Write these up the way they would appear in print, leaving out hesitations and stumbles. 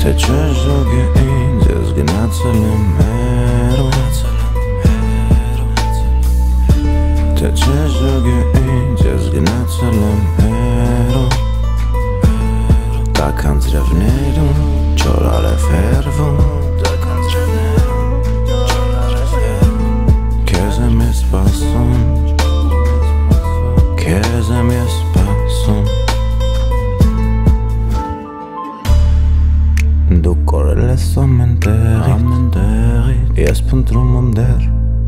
Թե չես ժոգի ինձ, ես գնացել եմ հեռու Թե չես ժոգի ինձ, ես գնացել եմ հեռու Տաք անձրևներում, չոր արև հեռվում Քեզ եմ ես սպասում Քեզ եմ ես սպասում Դու կորել ես ամեն տեղից Ես փնտրում եմ դեռ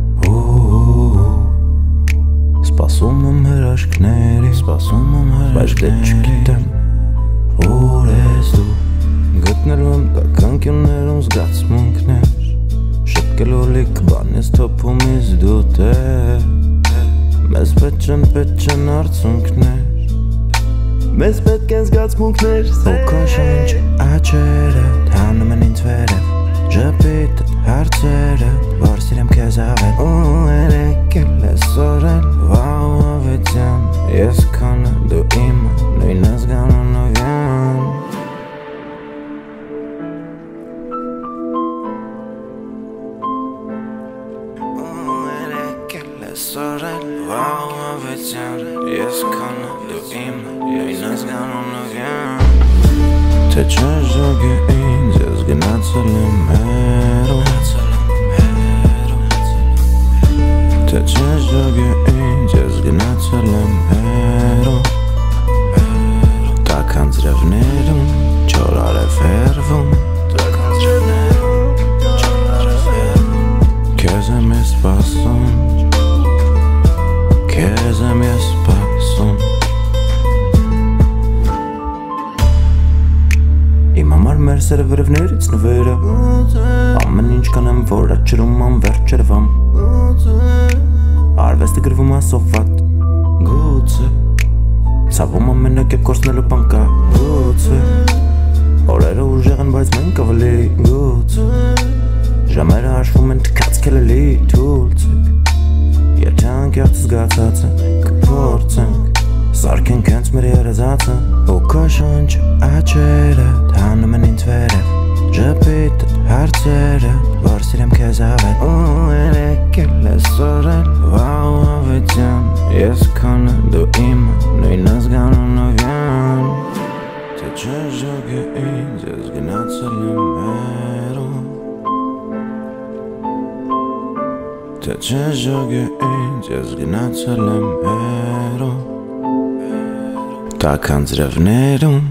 Սպասում եմ հրաշքների Բայց դե չգիտեմ Ուր ես դու Գտնելու եմ տականկյուններում զգացմունքներ Շտկելու լիք բան ես թոփումից դու թե Մեզ պետք չեն արցունքներ Մեզ պետք են զգացմունքներ Ու քո շունչ աչերը Հանում են ինձ վերև Ժպիտդ հարցերը Որ սիրեմ քեզ ավել Ու երեկել ես օրել Վաղ ավետյան Ես քանը դու իմը Նույն ազգանունով յան Ու երեկել ես օրել Վաղ ավետյան Ես քանը դու իմը Նույն ազգանունով յան Թե չես ժոգի ինձ, ես գնացել եմ հեռու Թե չես ժոգի ինձ, ես գնացել եմ հեռու Տաք անձրևներում, չոր արև հեռվում Քեզ եմ ես սպասում Քեզ եմ ես սպասում Իմ համար մեր սերը վերևներից նվերը Ամեն ինչ կանեմ, որ աչրում անվերջ երևամ Արվեստը գրվում ասովատ Գուցե Ցավում ամենակ եկ կորցնելու բան կա Գուցե Օրերը ուժեղ են, բայց մենք ավելի Գուցե Ժամերը հաշվում են թքած քելելի Թուլցեք Եթե անկեղծ զգացածը կփորձենք Սարքենք հենց մեր երազածը Ու քո շունչ աչերը Հանում են ինձ վերև Ժպիտդ հարցերը Որ սիրեմ քեզ ավել Ու երեկել ես օրել Վաղ ավետյան Ես քանը դու իմը Նույն ազգանունով յան Թե չես ժոգի ինձ Ես գնացել եմ հեռու Թե չես ժոգի ինձ Ես գնացել եմ հեռու Տաք անձրևներում